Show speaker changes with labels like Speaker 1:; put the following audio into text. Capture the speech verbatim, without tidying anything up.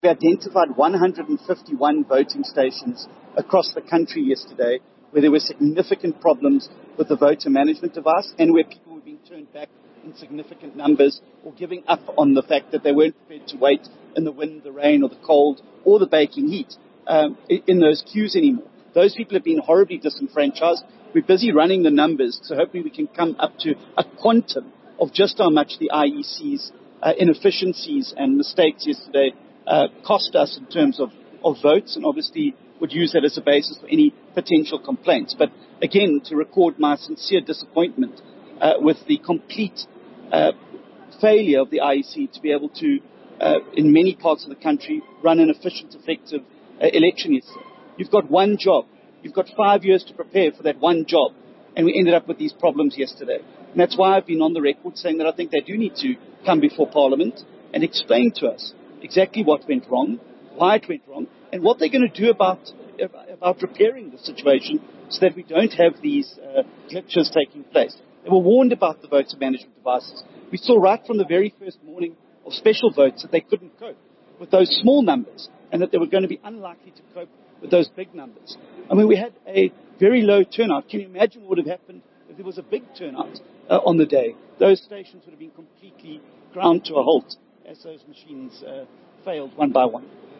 Speaker 1: We identified one hundred fifty-one voting stations across the country yesterday where there were significant problems with the voter management device and where people were being turned back in significant numbers or giving up on the fact that they weren't prepared to wait in the wind, the rain, or the cold, or the baking heat um, in those queues anymore. Those people have been horribly disenfranchised. We're busy running the numbers, so hopefully we can come up to a quantum of just how much the I E C's uh, inefficiencies and mistakes yesterday uh, cost us in terms of, of votes, and obviously would use that as a basis for any potential complaints. But again, to record my sincere disappointment uh, with the complete uh, failure of the I E C to be able to, uh, in many parts of the country, run an efficient, effective uh, election yesterday. You've got one job. You've got five years to prepare for that one job. And we ended up with these problems yesterday. And that's why I've been on the record saying that I think they do need to come before Parliament and explain to us exactly what went wrong, why it went wrong, and what they're going to do about, about repairing the situation so that we don't have these uh, glitches taking place. They were warned about the voter management devices. We saw right from the very first morning of special votes that they couldn't cope with those small numbers and that they were going to be unlikely to cope with those big numbers. I mean, we had a very low turnout. Can you imagine what would have happened if there was a big turnout uh, on the day? Those stations would have been completely ground to a halt as those machines uh, failed one by one.